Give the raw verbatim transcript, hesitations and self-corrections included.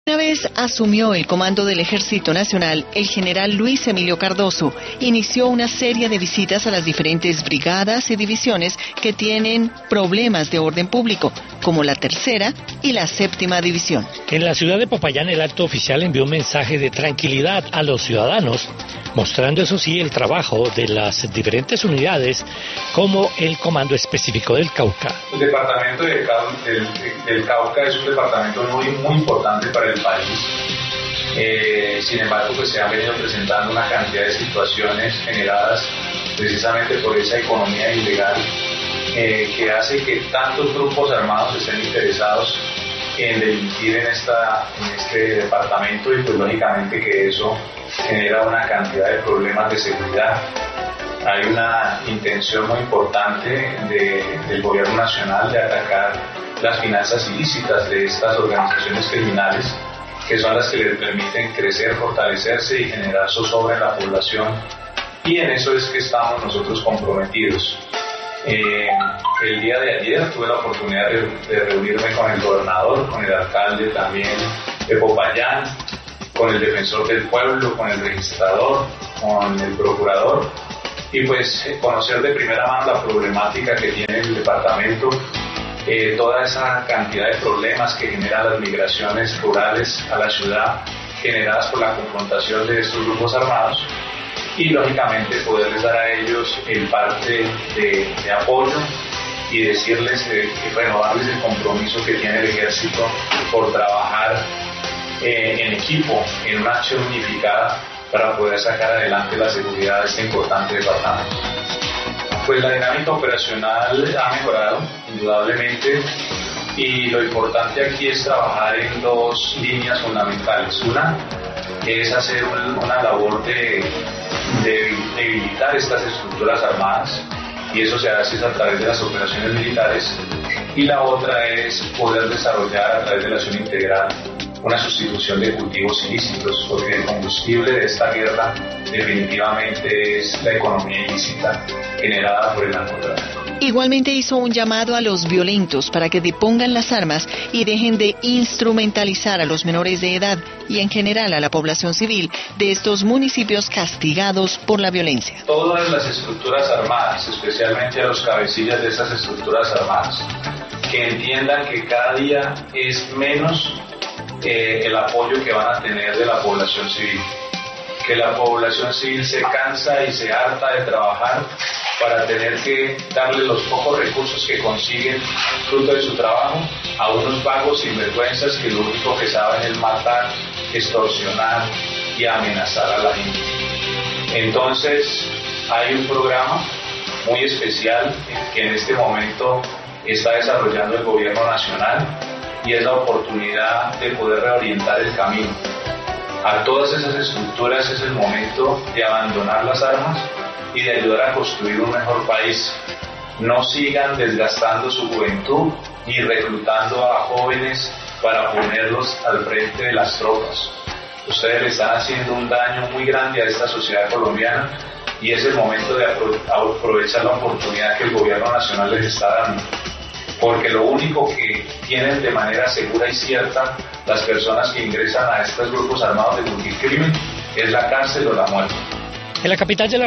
Una vez asumió el comando del Ejército Nacional, el general Luis Emilio Cardoso inició una serie de visitas a las diferentes brigadas y divisiones que tienen problemas de orden público, como la tercera y la séptima división. En la ciudad de Popayán, el alto oficial envió un mensaje de tranquilidad a los ciudadanos, mostrando eso sí el trabajo de las diferentes unidades, como el Comando Específico del Cauca. El departamento del, del, del Cauca es un departamento muy, muy importante para el país. Eh, sin embargo, pues se han venido presentando una cantidad de situaciones generadas precisamente por esa economía ilegal eh, que hace que tantos grupos armados estén interesados en delinquir en, esta, en este departamento, y pues lógicamente que eso genera una cantidad de problemas de seguridad. Hay una intención muy importante de, del gobierno nacional de atacar las finanzas ilícitas de estas organizaciones criminales, que son las que les permiten crecer, fortalecerse y generar zozobra en la población, y en eso es que estamos nosotros comprometidos. Eh, el día de ayer tuve la oportunidad de, de reunirme con el gobernador, con el alcalde también de Popayán, con el defensor del pueblo, con el registrador, con el procurador, y pues conocer de primera mano la problemática que tiene el departamento, eh, toda esa cantidad de problemas que generan las migraciones rurales a la ciudad, generadas por la confrontación de estos grupos armados, y lógicamente poderles dar a ellos el parte de, de apoyo y decirles, eh, renovarles el compromiso que tiene el ejército por trabajar eh, en equipo, en una acción unificada para poder sacar adelante la seguridad de este importante departamento. Pues la dinámica operacional ha mejorado, indudablemente, y lo importante aquí es trabajar en dos líneas fundamentales. Una es hacer un, una labor de, de debilitar estas estructuras armadas, y eso se hace a través de las operaciones militares, y la otra es poder desarrollar a través de la acción integral una sustitución de cultivos ilícitos, porque el combustible de esta guerra definitivamente es la economía ilícita generada por el narcotráfico. Igualmente hizo un llamado a los violentos para que depongan las armas y dejen de instrumentalizar a los menores de edad y en general a la población civil de estos municipios castigados por la violencia. Todas las estructuras armadas, especialmente a los cabecillas de esas estructuras armadas, que entiendan que cada día es menos Eh, el apoyo que van a tener de la población civil, que la población civil se cansa y se harta de trabajar para tener que darle los pocos recursos que consiguen fruto de su trabajo a unos vagos sinvergüenzas que lo único que saben es matar, extorsionar y amenazar a la gente. Entonces hay un programa muy especial que en este momento está desarrollando el gobierno nacional, y es la oportunidad de poder reorientar el camino. A todas esas estructuras es el momento de abandonar las armas y de ayudar a construir un mejor país. No sigan desgastando su juventud y reclutando a jóvenes para ponerlos al frente de las tropas. Ustedes le están haciendo un daño muy grande a esta sociedad colombiana, y es el momento de aprovechar la oportunidad que el gobierno nacional les está dando. Porque lo único que tienen de manera segura y cierta las personas que ingresan a estos grupos armados de cualquier crimen es la cárcel o la muerte. En la capital de la